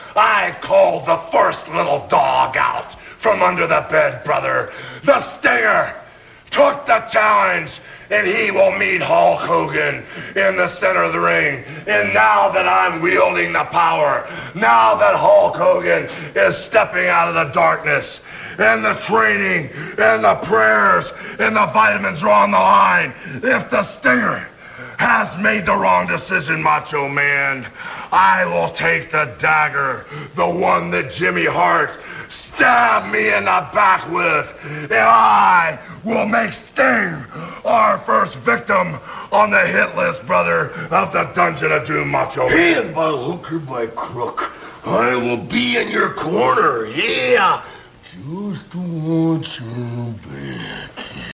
I called the first little dog out from under the bed, brother. The Stinger took the challenge, and he will meet Hulk Hogan in the center of the ring. And now that I'm wielding the power, now that Hulk Hogan is stepping out of the darkness, and the training, and the prayers, and the vitamins are on the line, if the Stinger has made the wrong decision, Macho Man, I will take the dagger, the one that Jimmy Hart stabbed me in the back with, and I will make Sting our first victim on the hit list, brother, of the Dungeon of Doom, Macho Man. And by hook or by crook, I will be in your corner, yeah. Just to watch you, baby.